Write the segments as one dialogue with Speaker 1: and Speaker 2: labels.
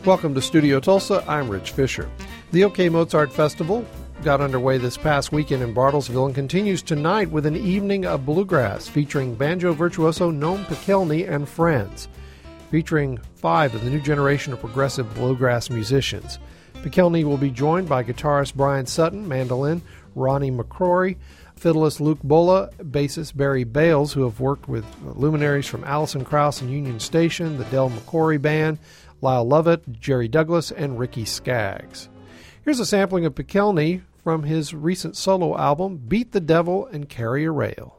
Speaker 1: Welcome to Studio Tulsa. I'm Rich Fisher. The OK Mozart Festival got underway this past weekend in Bartlesville and continues tonight with an evening of bluegrass featuring banjo virtuoso Noam Pikelny and friends, featuring 5 of the new generation of progressive bluegrass musicians. Pikelny will be joined by guitarist Brian Sutton, mandolin Ronnie McCrory, fiddleist Luke Bulla, bassist Barry Bales, who have worked with luminaries from Alison Krauss and Union Station, the Del McCoury Band, Lyle Lovett, Jerry Douglas, and Ricky Skaggs. Here's a sampling of Pikelny from his recent solo album, Beat the Devil and Carry a Rail.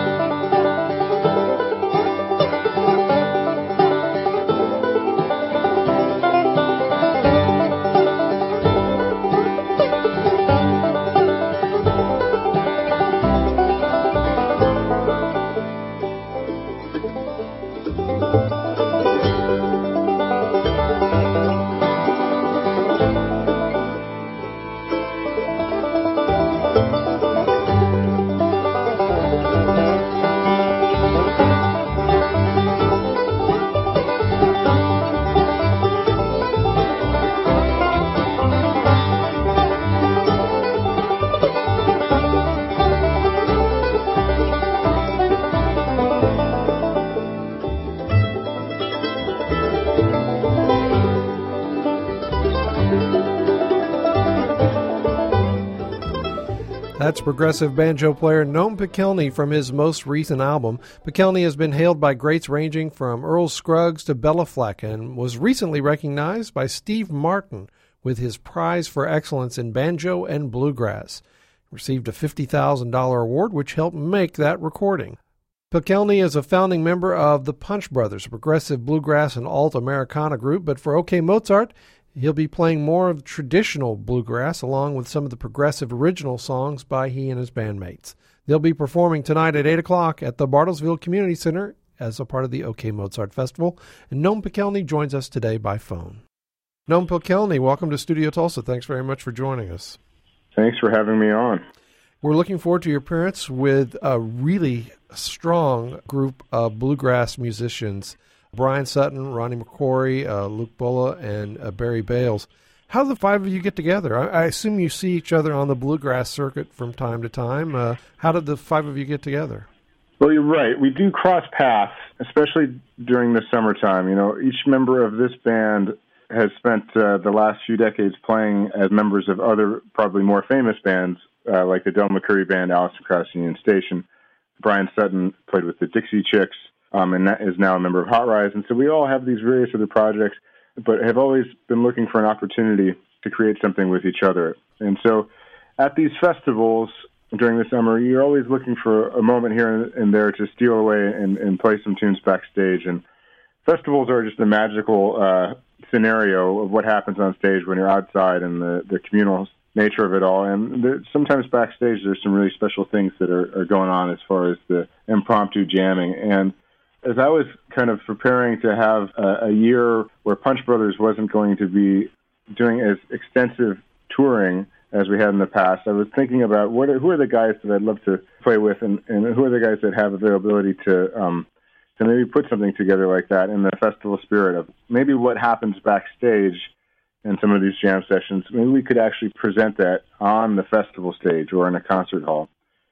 Speaker 1: That's progressive banjo player Noam Pikelny from his most recent album. Pikelny has been hailed by greats ranging from Earl Scruggs to Bela Fleck and was recently recognized by Steve Martin with his prize for excellence in banjo and bluegrass. Received a $50,000 award, which helped make that recording. Pikelny is a founding member of the Punch Brothers, a progressive bluegrass and alt-Americana group, but for OK Mozart, he'll be playing more of traditional bluegrass along with some of the progressive original songs by he and his bandmates. They'll be performing tonight at 8 o'clock at the Bartlesville Community Center as a part of the OK Mozart Festival. And Noam Pikelny joins us today by phone. Noam Pikelny, welcome to Studio Tulsa. Thanks very much for joining us.
Speaker 2: Thanks for having me on.
Speaker 1: We're looking forward to your appearance with a really strong group of bluegrass musicians. Brian Sutton, Ronnie McCoury, Luke Bulla, and Barry Bales. How do the 5 of you get together? I assume you see each other on the bluegrass circuit from time to time. How did the 5 of you get together?
Speaker 2: Well, you're right. We do cross paths, especially during the summertime. You know, each member of this band has spent the last few decades playing as members of other, probably more famous bands, like the Del McCoury Band, Alison Krauss, Union Station. Brian Sutton played with the Dixie Chicks. And that is now a member of Hot Rise. And so we all have these various other projects, but have always been looking for an opportunity to create something with each other. And so at these festivals during the summer, you're always looking for a moment here and there to steal away and play some tunes backstage. And festivals are just a magical scenario of what happens on stage when you're outside and the communal nature of it all. And sometimes backstage there's some really special things that are going on as far as the impromptu jamming. And as I was kind of preparing to have a year where Punch Brothers wasn't going to be doing as extensive touring as we had in the past, I was thinking about who are the guys that I'd love to play with, and who are the guys that have availability to maybe put something together like that in the festival spirit of maybe what happens backstage in some of these jam sessions. Maybe we could actually present that on the festival stage or in a concert hall.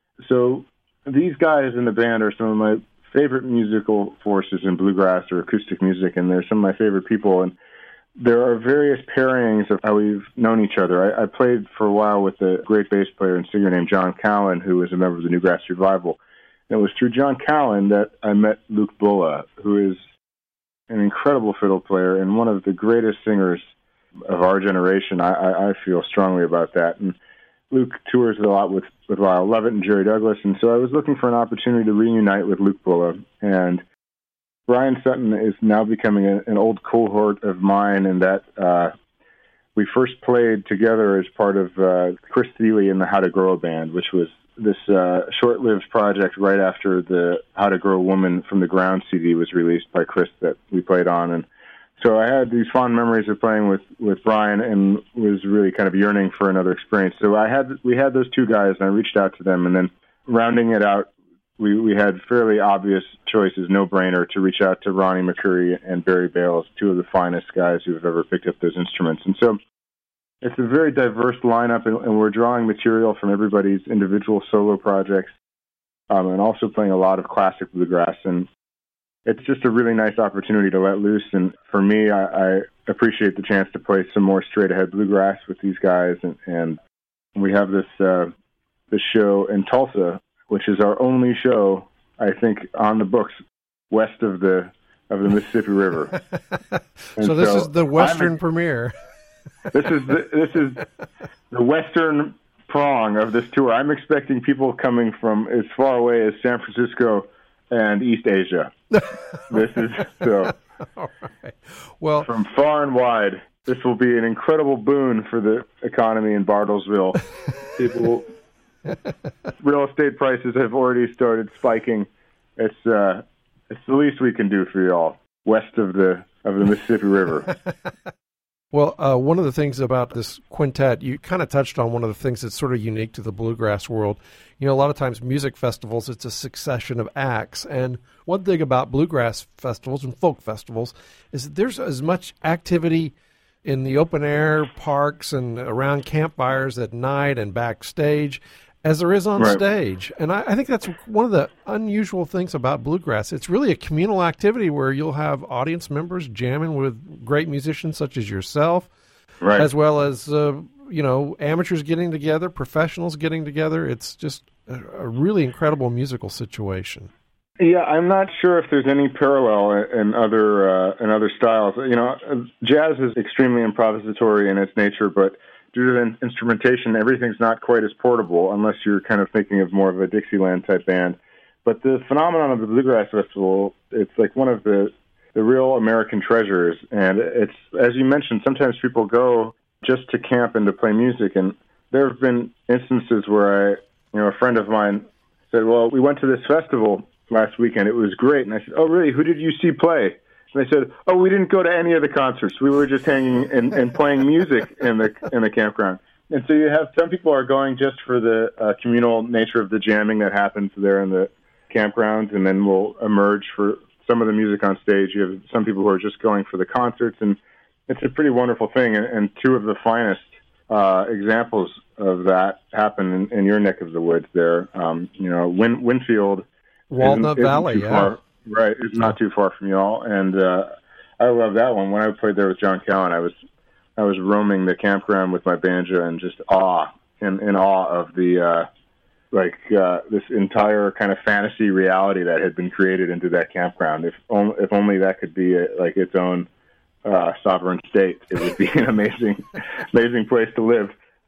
Speaker 2: So these guys in the band are some of my favorite musical forces in bluegrass or acoustic music, and they're some of my favorite people. And there are various pairings of how we've known each other. I played for a while with a great bass player and singer named John Callan, who was a member of the Newgrass Revival. And it was through John Callan that I met Luke Bulla, who is an incredible fiddle player and one of the greatest singers of our generation. I feel strongly about that. And Luke tours a lot with Lyle Lovett and Jerry Douglas, and so I was looking for an opportunity to reunite with Luke Bulla. And Brian Sutton is now becoming an old cohort of mine, in that we first played together as part of Chris Thile and the How to Grow Band, which was this short-lived project right after the How to Grow a Woman from the Ground CD was released by Chris that we played on. And so I had these fond memories of playing with Brian and was really kind of yearning for another experience. So we had those 2 guys, and I reached out to them, and then rounding it out we had fairly obvious choices, no-brainer, to reach out to Ronnie McCoury and Barry Bales, two of the finest guys who have ever picked up those instruments. And so it's a very diverse lineup, and we're drawing material from everybody's individual solo projects, and also playing a lot of classic bluegrass. And it's just a really nice opportunity to let loose. And for me, I appreciate the chance to play some more straight-ahead bluegrass with these guys. And we have this show in Tulsa, which is our only show, I think, on the books west of the Mississippi River.
Speaker 1: So this is the Western premiere.
Speaker 2: This is the Western prong of this tour. I'm expecting people coming from as far away as San Francisco and East Asia. This is so.
Speaker 1: All right. Well,
Speaker 2: from far and wide, this will be an incredible boon for the economy in Bartlesville. People, real estate prices have already started spiking. It's the least we can do for y'all west of the Mississippi River.
Speaker 1: Well, one of the things about this quintet, you kind of touched on one of the things that's sort of unique to the bluegrass world. You know, a lot of times music festivals, it's a succession of acts. And one thing about bluegrass festivals and folk festivals is that there's as much activity in the open air parks and around campfires at night and backstage as there is on stage. And I think that's one of the unusual things about bluegrass. It's really a communal activity where you'll have audience members jamming with great musicians such as yourself, as well as, amateurs getting together, professionals getting together. It's just a really incredible musical situation.
Speaker 2: Yeah, I'm not sure if there's any parallel in other styles. You know, jazz is extremely improvisatory in its nature, but due to the instrumentation, everything's not quite as portable unless you're kind of thinking of more of a Dixieland type band. But the phenomenon of the Bluegrass Festival, it's like one of the real American treasures. And it's, as you mentioned, sometimes people go just to camp and to play music. And there have been instances where a friend of mine said, well, we went to this festival last weekend. It was great. And I said, oh, really? Who did you see play? And they said, oh, we didn't go to any of the concerts. We were just hanging and playing music in the campground. And so you have some people are going just for the communal nature of the jamming that happens there in the campgrounds, and then will emerge for some of the music on stage. You have some people who are just going for the concerts, and it's a pretty wonderful thing. And two of the finest examples of that happen in your neck of the woods there. Winfield,
Speaker 1: Walnut Valley,
Speaker 2: far. Right, it's not too far from y'all, and I love that one. When I played there with John Cowan, I was roaming the campground with my banjo and just in awe of the this entire kind of fantasy reality that had been created into that campground. If only that could be its own sovereign state, it would be an amazing place to live.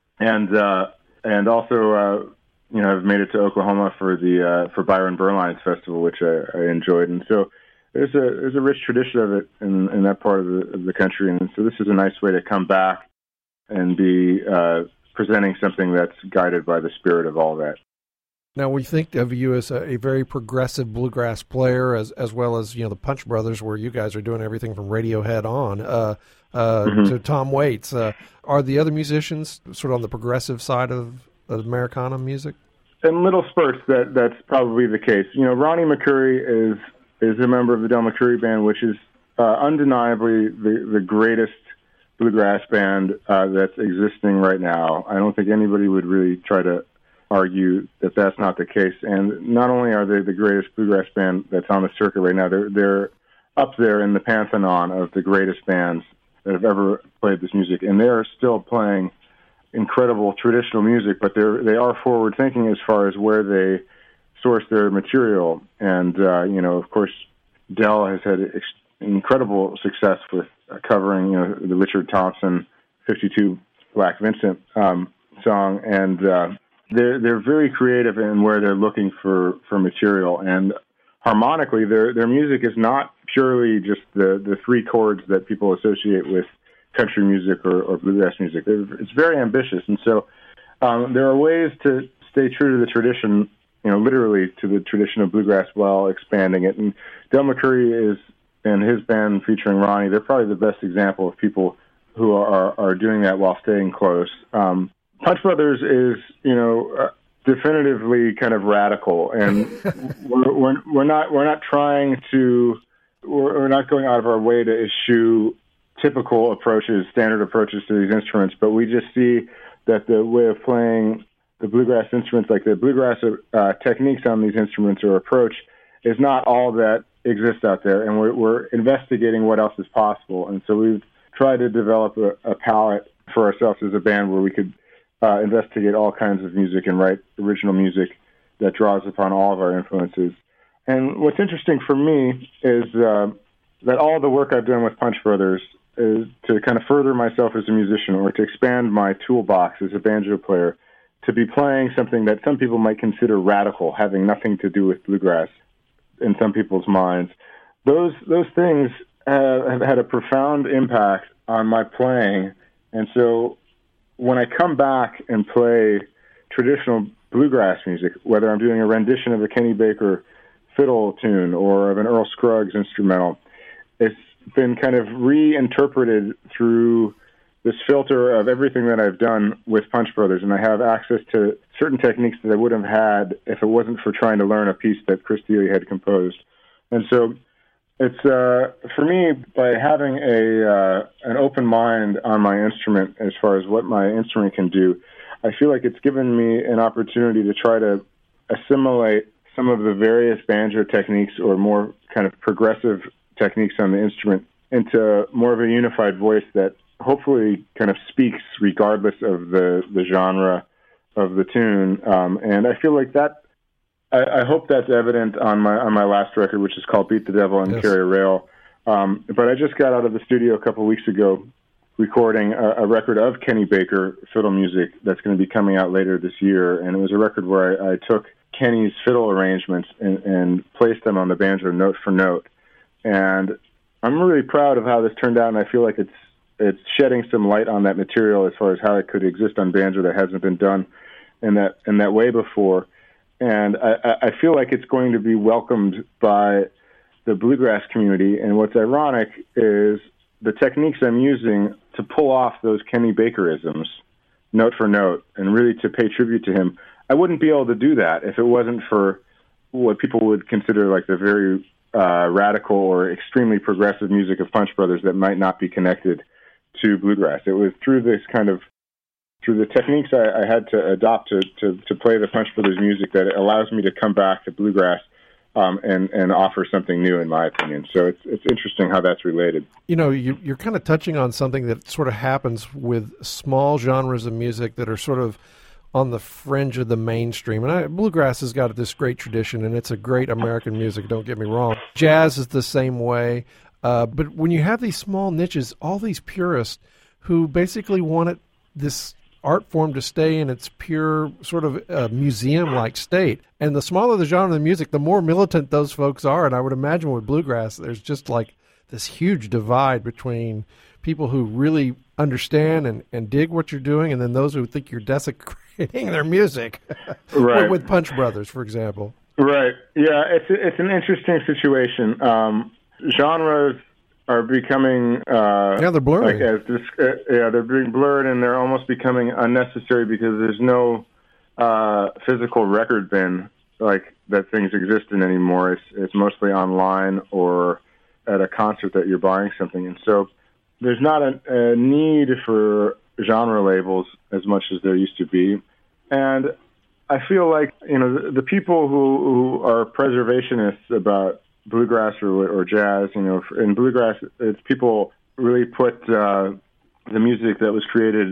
Speaker 2: And also. I've made it to Oklahoma for Byron Berline's festival, which I enjoyed, and so there's a rich tradition of it in that part of the country, and so this is a nice way to come back and be presenting something that's guided by the spirit of all that.
Speaker 1: Now, we think of you as a very progressive bluegrass player, as well as the Punch Brothers, where you guys are doing everything from Radiohead on to Tom Waits. Are the other musicians sort of on the progressive side of Americana music?
Speaker 2: In little spurts, that's probably the case. Ronnie McCoury is a member of the Del McCoury Band, which is undeniably the greatest bluegrass band that's existing right now. I don't think anybody would really try to argue that that's not the case. And not only are they the greatest bluegrass band that's on the circuit right now, they're up there in the pantheon of the greatest bands that have ever played this music, and they're still playing incredible traditional music, but they are forward thinking as far as where they source their material. And of course, Del has had incredible success with covering the Richard Thompson 52 Black Vincent song, and they're very creative in where they're looking for material. And harmonically, their music is not purely just the three chords that people associate with country music or bluegrass music. It's very ambitious, and so there are ways to stay true to the tradition, literally to the tradition of bluegrass while expanding it. And Del McCoury and his band featuring Ronnie, they're probably the best example of people who are doing that while staying close. Punch Brothers is, definitively kind of radical, and we're not trying to, we're not going out of our way to eschew typical approaches, standard approaches to these instruments, but we just see that the way of playing the bluegrass instruments, like the bluegrass techniques on these instruments or approach, is not all that exists out there, and we're investigating what else is possible. And so we've tried to develop a palette for ourselves as a band where we could investigate all kinds of music and write original music that draws upon all of our influences. And what's interesting for me is that all the work I've done with Punch Brothers is to kind of further myself as a musician, or to expand my toolbox as a banjo player, to be playing something that some people might consider radical, having nothing to do with bluegrass in some people's minds. Those things have had a profound impact on my playing. And so when I come back and play traditional bluegrass music, whether I'm doing a rendition of a Kenny Baker fiddle tune or of an Earl Scruggs instrumental, it's been kind of reinterpreted through this filter of everything that I've done with Punch Brothers, and I have access to certain techniques that I would have had if it wasn't for trying to learn a piece that Chris Thile had composed. And so it's, for me, by having an open mind on my instrument as far as what my instrument can do, I feel like it's given me an opportunity to try to assimilate some of the various banjo techniques or more kind of progressive techniques on the instrument into more of a unified voice that hopefully kind of speaks regardless of the genre of the tune. And I feel like that, I hope that's evident on my last record, which is called Beat the Devil and Carry a Rail. But I just got out of the studio a couple of weeks ago recording a record of Kenny Baker fiddle music that's going to be coming out later this year. And it was a record where I took Kenny's fiddle arrangements and placed them on the banjo note for note. And I'm really proud of how this turned out, and I feel like it's shedding some light on that material as far as how it could exist on banjo that hasn't been done in that way before. And I feel like it's going to be welcomed by the bluegrass community. And what's ironic is the techniques I'm using to pull off those Kenny Bakerisms, note for note, and really to pay tribute to him. I wouldn't be able to do that if it wasn't for what people would consider like the very radical or extremely progressive music of Punch Brothers that might not be connected to bluegrass. It was through the techniques I had to adopt to play the Punch Brothers music that it allows me to come back to bluegrass and offer something new, in my opinion. So it's interesting how that's related.
Speaker 1: You know, you're kind of touching on something that sort of happens with small genres of music that are sort of on the fringe of the mainstream. And bluegrass has got this great tradition, and it's a great American music, don't get me wrong. Jazz is the same way. But when you have these small niches, all these purists who basically wanted this art form to stay in its pure sort of museum-like state. And the smaller the genre of the music, the more militant those folks are. And I would imagine with bluegrass, there's just like this huge divide between people who really understand and dig what you're doing, and then those who think you're desecrating their music.
Speaker 2: Right.
Speaker 1: with Punch Brothers, for example.
Speaker 2: Right. Yeah, it's an interesting situation. Genres are becoming
Speaker 1: they're blurring.
Speaker 2: They're being blurred, and they're almost becoming unnecessary because there's no physical record bin like that things exist in anymore. It's mostly online or at a concert that you're buying something, and so there's not a need for genre labels as much as there used to be. And I feel like, you know, the people who are preservationists about bluegrass or jazz, you know, in bluegrass, it's people really put the music that was created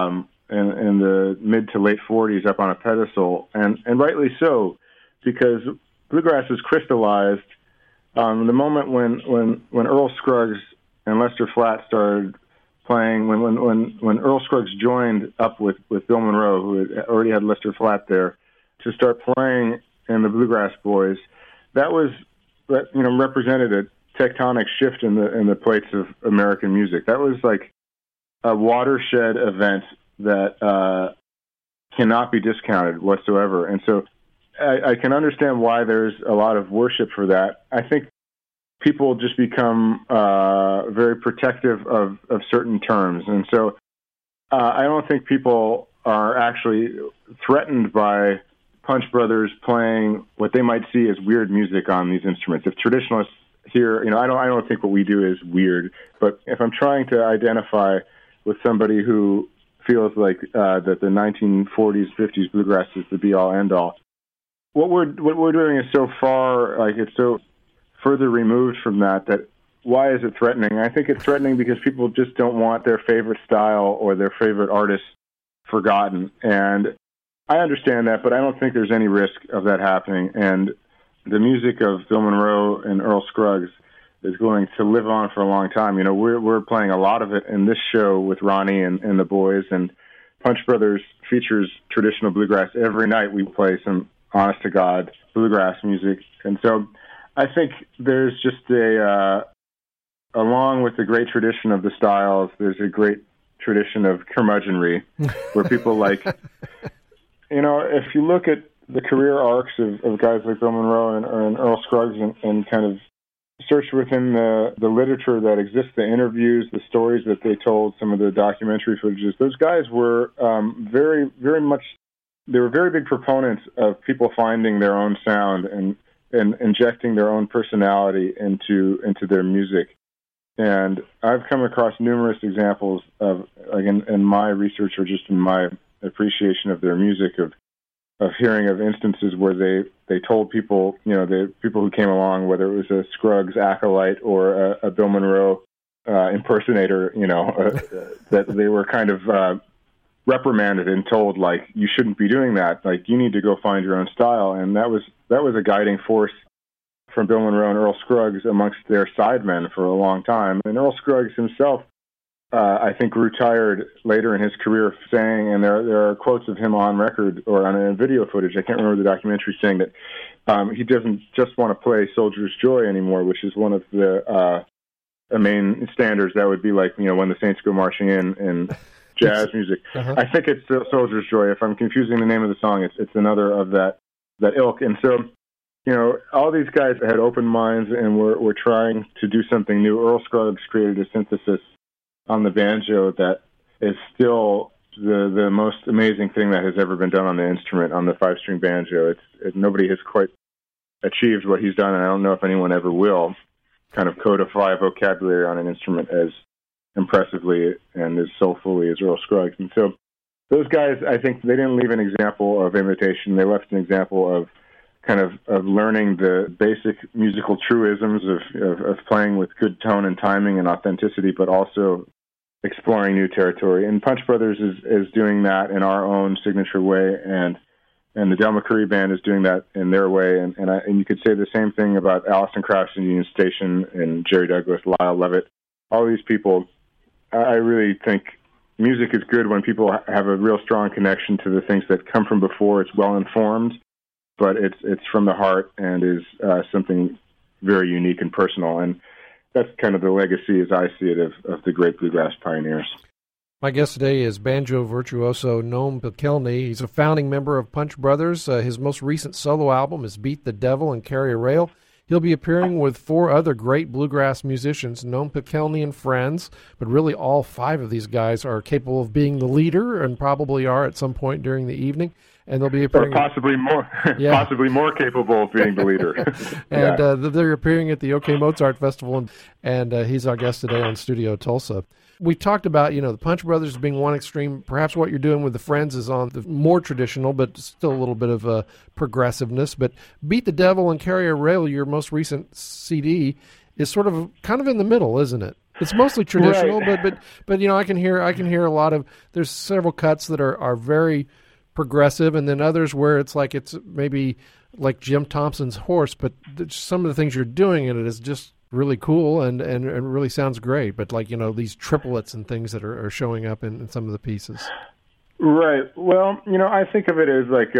Speaker 2: in the mid to late 40s up on a pedestal, and rightly so, because bluegrass is crystallized. The moment when Earl Scruggs and Lester Flatt started playing, when Earl Scruggs joined up with Bill Monroe, who had already had Lester Flatt there, to start playing in the Bluegrass Boys, that represented a tectonic shift in the plates of American music. That was like a watershed event that cannot be discounted whatsoever. And so I can understand why there's a lot of worship for that. I think people just become very protective of certain terms. And so I don't think people are actually threatened by Punch Brothers playing what they might see as weird music on these instruments. If traditionalists hear, I don't think what we do is weird, but if I'm trying to identify with somebody who feels like that the 1940s, 50s bluegrass is the be-all, end-all, what we're doing is so far, like it's so further removed from that why is it threatening? I think it's threatening because people just don't want their favorite style or their favorite artist forgotten. And I understand that, but I don't think there's any risk of that happening. And the music of Bill Monroe and Earl Scruggs is going to live on for a long time. We're playing a lot of it in this show with Ronnie and the boys, and Punch Brothers features traditional bluegrass. Every night we play some honest-to-God bluegrass music. And so I think there's just along with the great tradition of the styles, there's a great tradition of curmudgeonry where people like, if you look at the career arcs of guys like Bill Monroe and Earl Scruggs and kind of search within the literature that exists, the interviews, the stories that they told, some of the documentary footages, those guys were very, very much, they were very big proponents of people finding their own sound and injecting their own personality into their music. And I've come across numerous examples of, like in my research or just in my appreciation of their music, of hearing of instances where they told people, the people who came along, whether it was a Scruggs acolyte or a Bill Monroe impersonator, that they were kind of reprimanded and told, like, you shouldn't be doing that. Like, you need to go find your own style. And that was a guiding force from Bill Monroe and Earl Scruggs amongst their sidemen for a long time. And Earl Scruggs himself, I think, grew tired later in his career saying, and there are quotes of him on record or on a video footage, I can't remember the documentary, saying that he doesn't just want to play Soldier's Joy anymore, which is one of the main standards that would be like, When the Saints Go Marching In jazz music. Uh-huh. I think it's Soldier's Joy. If I'm confusing the name of the song, it's another of that ilk. And so, all these guys had open minds and were trying to do something new. Earl Scruggs created a synthesis on the banjo that is still the most amazing thing that has ever been done on the instrument, on the 5-string banjo. Nobody has quite achieved what he's done, and I don't know if anyone ever will, kind of codify vocabulary on an instrument as impressively and as soulfully as Earl Scruggs. And so those guys, I think they didn't leave an example of imitation. They left an example of kind of learning the basic musical truisms of playing with good tone and timing and authenticity, but also exploring new territory. And Punch Brothers is doing that in our own signature way, and the Del McCoury Band is doing that in their way. And you could say the same thing about Alison Krauss and Union Station and Jerry Douglas, Lyle Lovett. All these people, I really think music is good when people have a real strong connection to the things that come from before. It's well-informed, but it's from the heart and is something very unique and personal. And that's kind of the legacy, as I see it, of the great bluegrass pioneers.
Speaker 1: My guest today is banjo virtuoso Noam Pikelny. He's a founding member of Punch Brothers. His most recent solo album is Beat the Devil and Carry a Rail. He'll be appearing with 4 other great bluegrass musicians, Noam Pikelny and friends, but really all 5 of these guys are capable of being the leader and probably are at some point during the evening. And they'll be appearing,
Speaker 2: or possibly more capable of being the leader.
Speaker 1: And they're appearing at the OK Mozart Festival, and he's our guest today on Studio Tulsa. We talked about, the Punch Brothers being one extreme. Perhaps what you're doing with the Friends is on the more traditional, but still a little bit of progressiveness. But Beat the Devil and Carry a Rail, your most recent CD, is sort of kind of in the middle, isn't it? It's mostly traditional, right. but I can hear a lot of. There's several cuts that are very progressive, and then others where it's like it's maybe like Jim Thompson's Horse, but some of the things you're doing in it is just really cool and really sounds great. But like, these triplets and things that are showing up in some of the pieces.
Speaker 2: Right. Well, I think of it as like,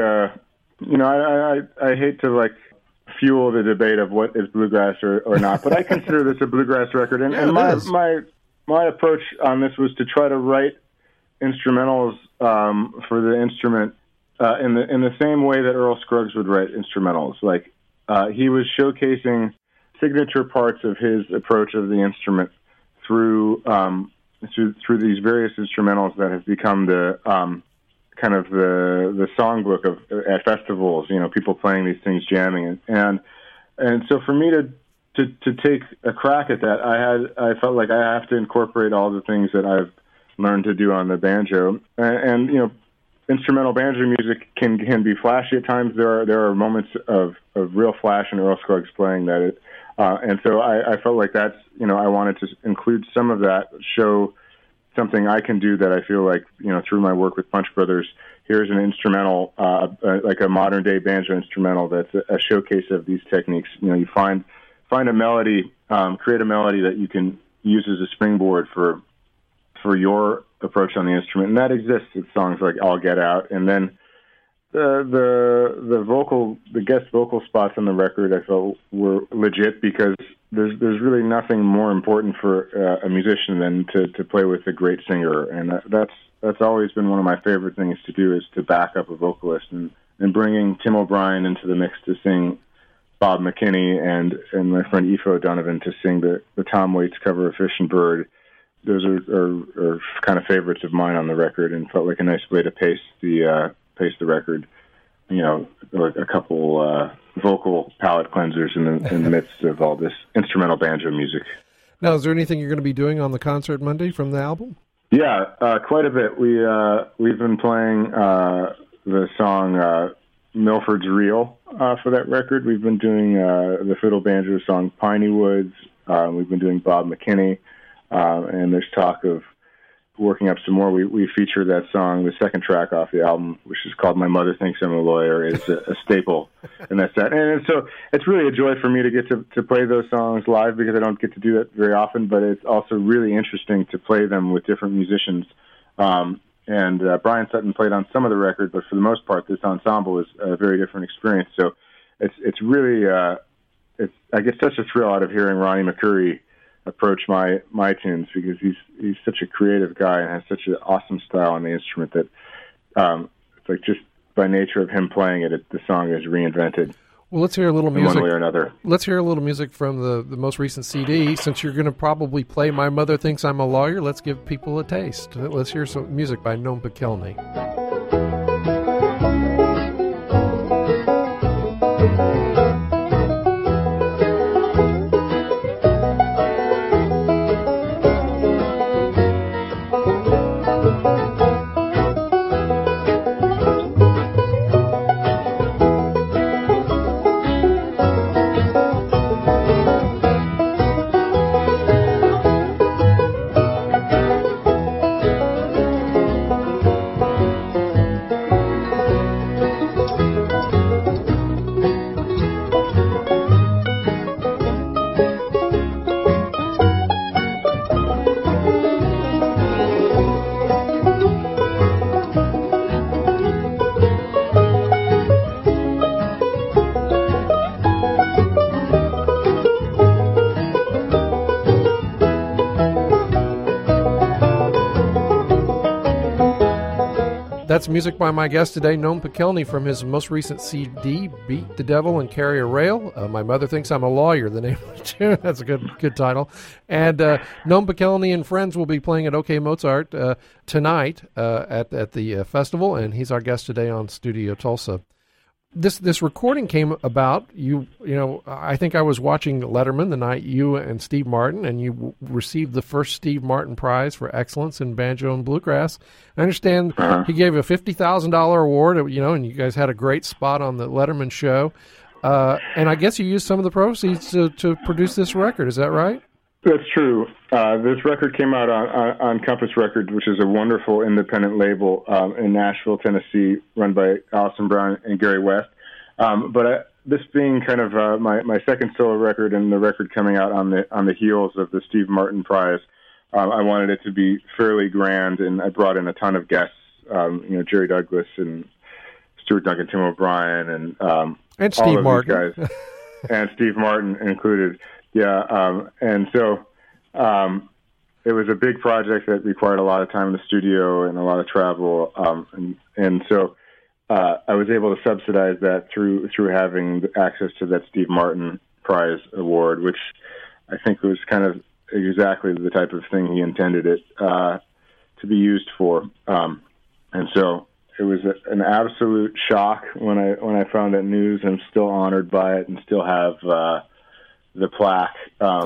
Speaker 2: I hate to like fuel the debate of what is bluegrass or not, but I consider this a bluegrass record. And my approach on this was to try to write instrumentals for the instrument in the same way that Earl Scruggs would write instrumentals. Like he was showcasing signature parts of his approach of the instrument through these various instrumentals that have become the kind of the songbook of at festivals. People playing these things, jamming, and so for me to take a crack at that, I felt like I have to incorporate all the things that I've learned to do on the banjo, and instrumental banjo music can be flashy at times. There are moments of real flash in Earl Scruggs playing that. And so I felt like that's, I wanted to include some of that, show something I can do that I feel like, through my work with Punch Brothers, here's an instrumental, like a modern day banjo instrumental that's a showcase of these techniques. You find a melody, create a melody that you can use as a springboard for your approach on the instrument. And that exists with songs like I'll Get Out. And then the guest vocal spots on the record I felt were legit, because there's really nothing more important for a musician than to play with a great singer, and that's always been one of my favorite things to do, is to back up a vocalist, and bringing Tim O'Brien into the mix to sing Bob McKinney and my friend Aoife O'Donovan to sing the Tom Waits cover of Fish and Bird. Those are kind of favorites of mine on the record, and felt like a nice way to pace the record. A couple vocal palate cleansers in the midst of all this instrumental banjo music.
Speaker 1: Now, is there anything you're going to be doing on the concert Monday from the album?
Speaker 2: Yeah, quite a bit. We've been playing the song Milford's Reel for that record. We've been doing the fiddle banjo song Piney Woods. We've been doing Bob McKinney, and there's talk of working up some more. We feature that song, the second track off the album, which is called My Mother Thinks I'm a Lawyer, is a staple. And that's that. And so it's really a joy for me to get to play those songs live, because I don't get to do that very often, but it's also really interesting to play them with different musicians. And Brian Sutton played on some of the record, but for the most part, this ensemble is a very different experience. So it's really, I get such a thrill out of hearing Ronnie McCoury approach my tunes, because he's such a creative guy and has such an awesome style on the instrument that it's like just by nature of him playing it, the song is reinvented.
Speaker 1: Well, let's hear a little music.
Speaker 2: One way or another.
Speaker 1: Let's hear a little music from the most recent CD. Since you're going to probably play My Mother Thinks I'm a Lawyer, let's give people a taste. Let's hear some music by Noam Pikelny. That's music by my guest today, Noam Pikelny, from his most recent CD, Beat the Devil and Carry a Rail. My Mother Thinks I'm a Lawyer, the name of the tune. That's a good title. And Noam Pikelny and friends will be playing at OK Mozart tonight at the festival, and he's our guest today on Studio Tulsa. This recording came about, I think I was watching Letterman the night you and Steve Martin, and you received the first Steve Martin Prize for Excellence in Banjo and Bluegrass. I understand he gave a $50,000 award, and you guys had a great spot on the Letterman show. And I guess you used some of the proceeds to produce this record. Is that right?
Speaker 2: That's true. This record came out on Compass Records, which is a wonderful independent label in Nashville, Tennessee, run by Allison Brown and Gary West. But this being kind of my second solo record, and the record coming out on the heels of the Steve Martin Prize, I wanted it to be fairly grand, and I brought in a ton of guests. Jerry Douglas and Stuart Duncan, Tim O'Brien, and Steve Martin, these guys, and Steve Martin included. Yeah, and so it was a big project that required a lot of time in the studio and a lot of travel, and so I was able to subsidize that through having access to that Steve Martin Prize award, which I think was kind of exactly the type of thing he intended it to be used for. And so an absolute shock when I found that news. I'm still honored by it and still have the plaque,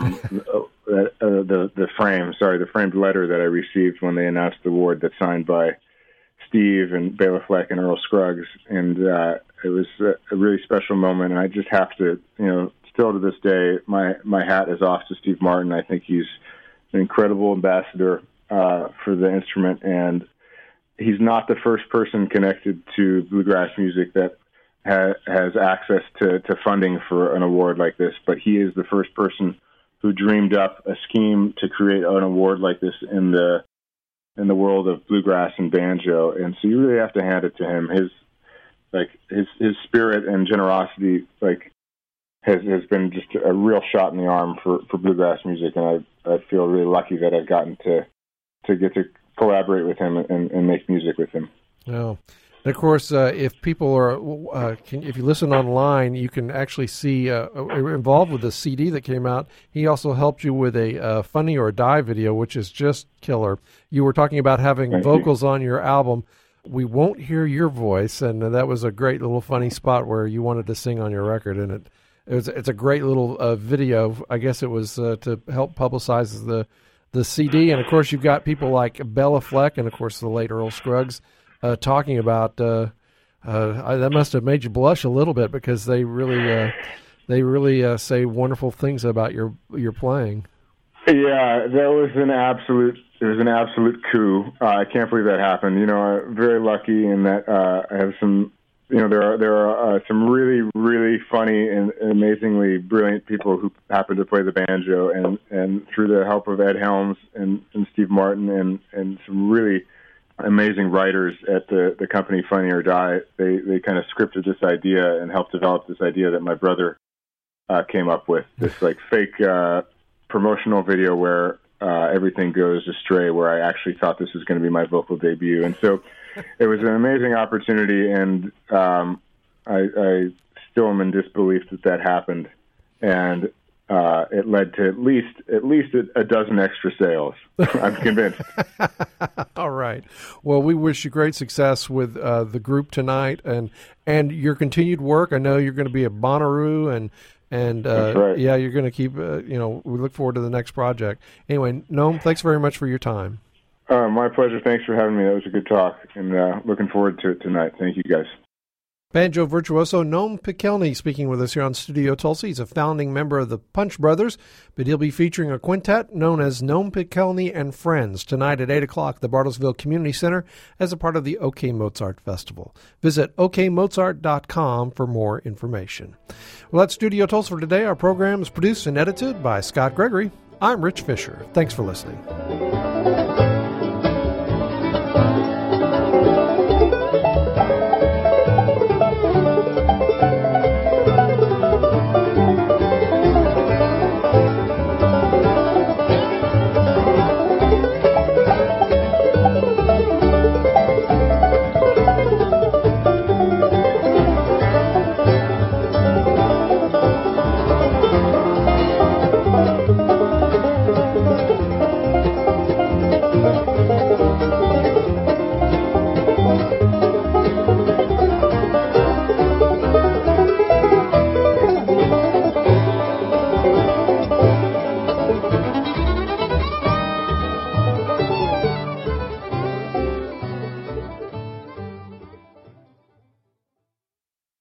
Speaker 2: the framed letter that I received when they announced the award that's signed by Steve and Bela Fleck and Earl Scruggs. And it was a really special moment. And I just have to, still to this day, my hat is off to Steve Martin. I think he's an incredible ambassador for the instrument, and he's not the first person connected to bluegrass music that has access to funding for an award like this, but he is the first person who dreamed up a scheme to create an award like this in the world of bluegrass and banjo. And so you really have to hand it to him. His spirit and generosity has been just a real shot in the arm for bluegrass music, and I feel really lucky that I've gotten to get to collaborate with him and make music with him.
Speaker 1: Oh. And of course, if people are, if you listen online, you can actually see involved with the CD that came out. He also helped you with a Funny or Die video, which is just killer. You were talking about having vocals on your album. We won't hear your voice, and that was a great little funny spot where you wanted to sing on your record, and it's a great little video. I guess it was to help publicize the CD, and of course you've got people like Bela Fleck and of course the late Earl Scruggs talking about that must have made you blush a little bit because they really say wonderful things about your playing.
Speaker 2: Yeah, that was an absolute coup. I can't believe that happened. I'm very lucky in that I have some. There are some really, really funny and amazingly brilliant people who happen to play the banjo, and through the help of Ed Helms and Steve Martin and some really amazing writers at the company Funny or Die, they kind of scripted this idea and helped develop this idea that my brother came up with, this fake promotional video where everything goes astray, where I actually thought this was going to be my vocal debut. And so it was an amazing opportunity, and I still am in disbelief that happened. And it led to at least a dozen extra sales. I'm convinced.
Speaker 1: All right. Well, we wish you great success with the group tonight and your continued work. I know you're going to be at Bonnaroo and
Speaker 2: That's right.
Speaker 1: Yeah, you're going to keep. We look forward to the next project. Anyway, Noam, thanks very much for your time.
Speaker 2: My pleasure. Thanks for having me. That was a good talk, and looking forward to it tonight. Thank you, guys.
Speaker 1: Banjo virtuoso Noam Pikelny speaking with us here on Studio Tulsa. He's a founding member of the Punch Brothers, but he'll be featuring a quintet known as Noam Pikelny and Friends tonight at 8 o'clock at the Bartlesville Community Center as a part of the OK Mozart Festival. Visit okmozart.com for more information. Well, that's Studio Tulsa for today. Our program is produced and edited by Scott Gregory. I'm Rich Fisher. Thanks for listening.